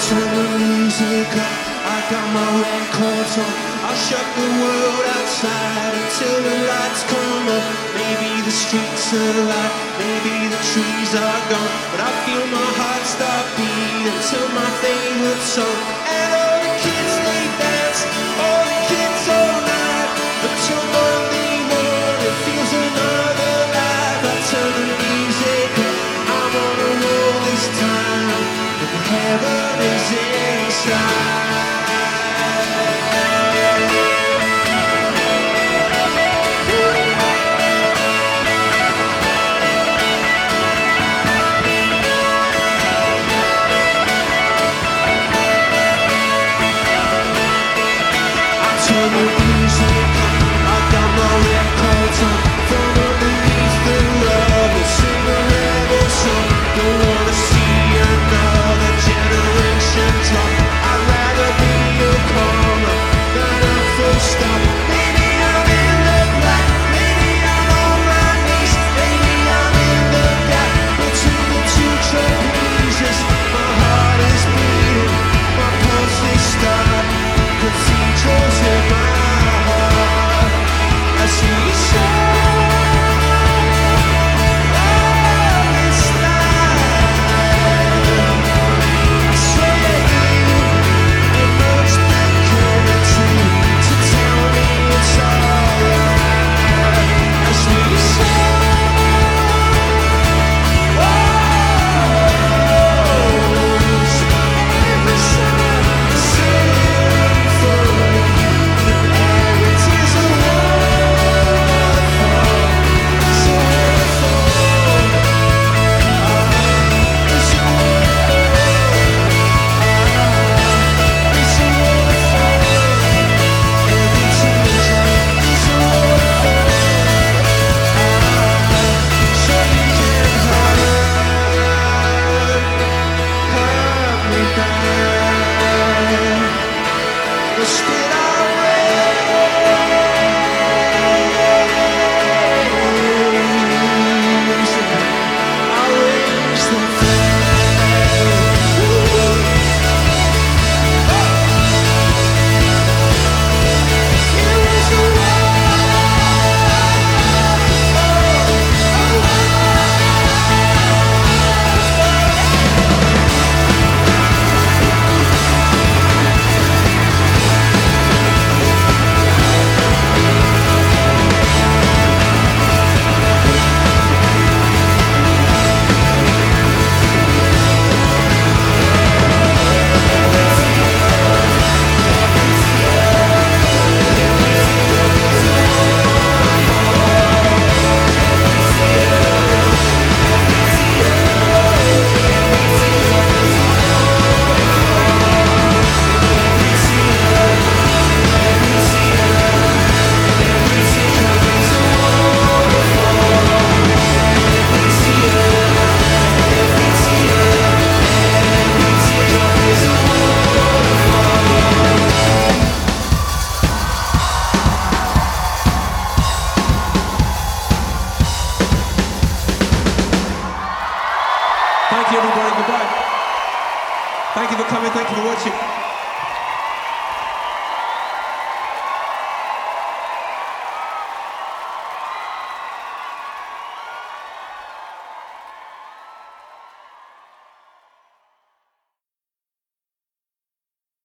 turn the music up, I got my records on. I'll shut the world outside until the lights come up. Maybe the streets are alive, maybe the trees are gone, but I feel my heart start beating to my favorite song. And all the kids they dance, all the kids all night, until Monday morning feels another life. I turn the music up, I'm on a roll this time, but the heaven is inside. Turn the music up, I got my records on. From underneath the rubble, sing a rebel song. Don't wanna see another generation drop. I'd rather be a comma than a full stop. Maybe I'm in the black, maybe I'm on my knees, maybe I'm in the gap between the two trapezes. My heart is beating, my pulse they start. Cathedrals in my heart, I see you shine this night. I swear it must be coming to tell me it's alright. I see you Thank you, everybody. Goodbye. Thank you for coming. Thank you for watching.